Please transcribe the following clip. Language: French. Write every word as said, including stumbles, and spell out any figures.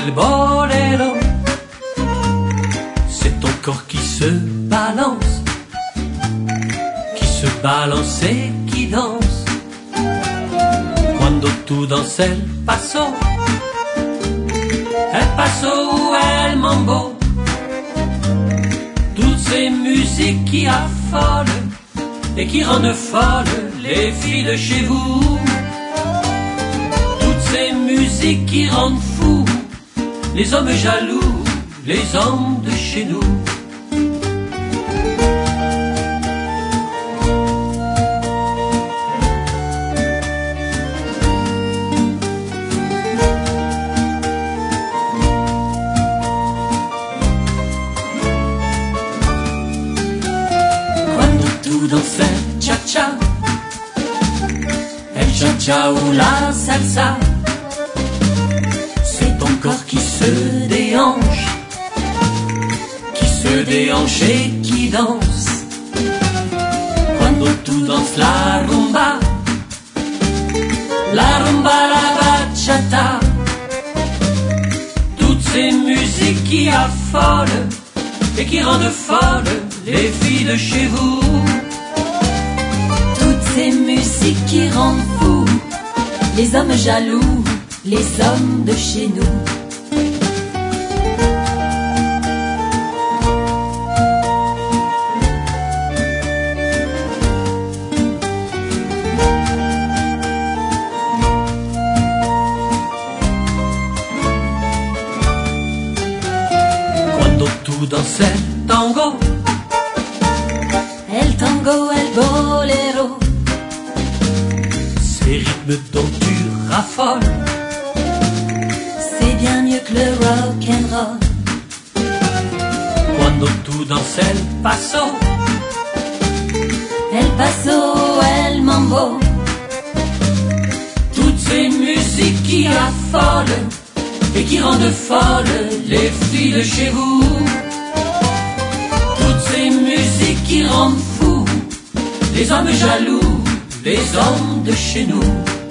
el bolero. C'est ton corps qui se balance, qui se balance et qui danse. Quando tu danses el paso, el paso ou el mambo. Toutes ces musiques qui affolent et qui rendent folles les filles de chez vous. Toutes ces musiques qui rendent fous les hommes jaloux, les hommes de chez nous. Quando tu danses cha-cha, el cha-cha ou la salsa, c'est ton corps qui se déhanche, qui se déhanche et qui danse. Quando tu danses la rumba, la rumba, la bachata, toutes ces musiques qui affolent et qui rendent folles les filles de chez vous. Toutes ces musiques qui rendent fous les hommes jaloux, les hommes de chez nous. Quando tu danses el tango, El tango, el bolero, ces rythmes dont tu raffoles, c'est bien mieux que le rock and roll. quando tu danses el paso, El paso, el mambo, toutes ces musiques qui affolent et qui rendent folles les filles de chez vous. Toutes ces musiques qui rendent fous les hommes jaloux, les hommes de chez nous.